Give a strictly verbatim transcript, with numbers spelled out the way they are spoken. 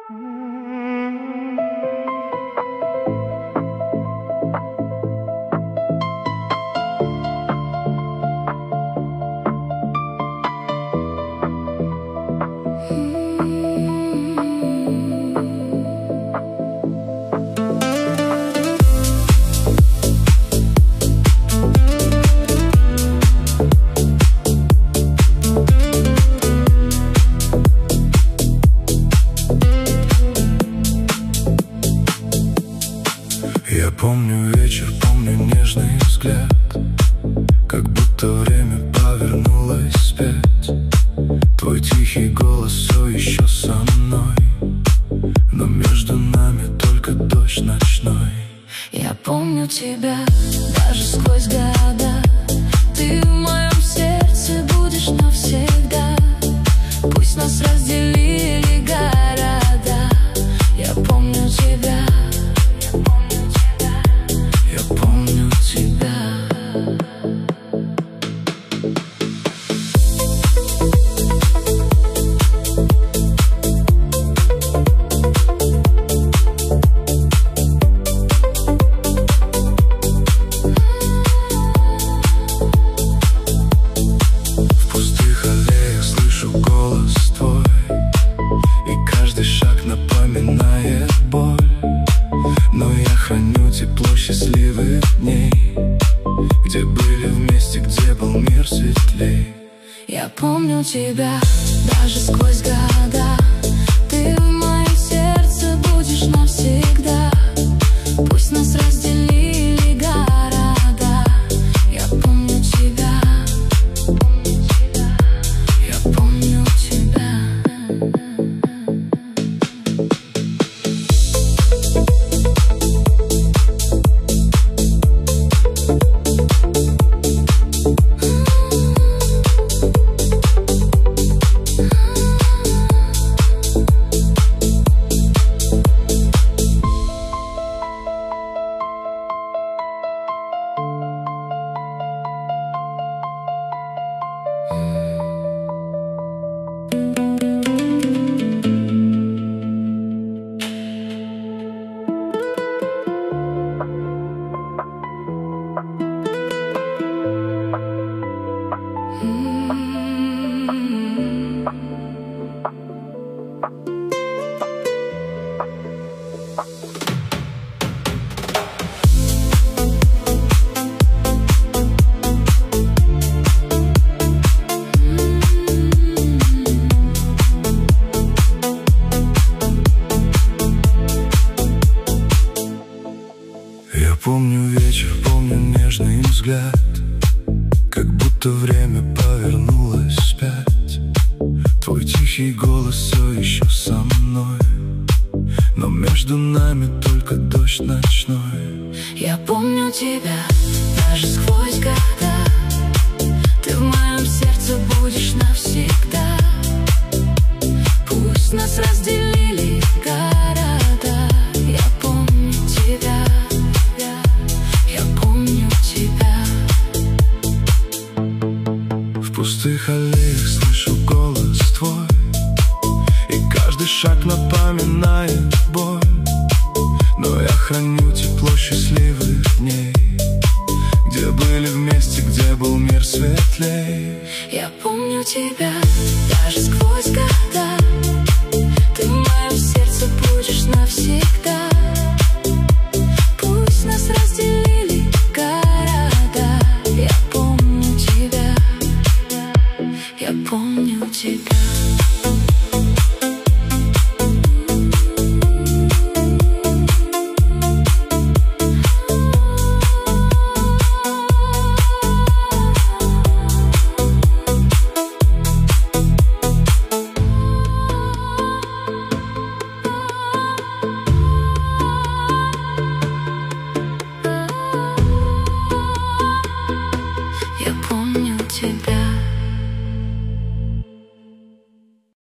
Я помню вечер, помню нежный взгляд, как будто время повернулось вспять. Твой тихий голос все еще со мной, но между нами только дождь ночной. Я помню тебя даже сквозь года. Ты в моем сердце будешь навсегда. Пусть нас разделили города. Я помню тебя. Я помню тебя. В пустых аллеях слышу голос твой, и каждый шаг напоминает боль. Но я храню тепло счастливых дней, где были вместе, где был мир светлей. Я помню тебя даже сквозь года. Ты в моем сердце будешь навсегда. Пусть нас разделили города. Я помню тебя. Я помню тебя. Я помню вечер, помню нежный взгляд, как будто время повернулось вспять. Твой тихий голос все еще со мной, но между нами только дождь ночной. Я помню тебя даже сквозь года. Ты в моем сердце будешь навсегда. Пусть нас разделили города. Я помню тебя. Я помню тебя. В пустых аллеях слышу голос твой, и каждый шаг напоминает боль. Но я храню тепло счастливых дней, где были вместе, где был мир светлей. Я помню тебя даже сквозь года.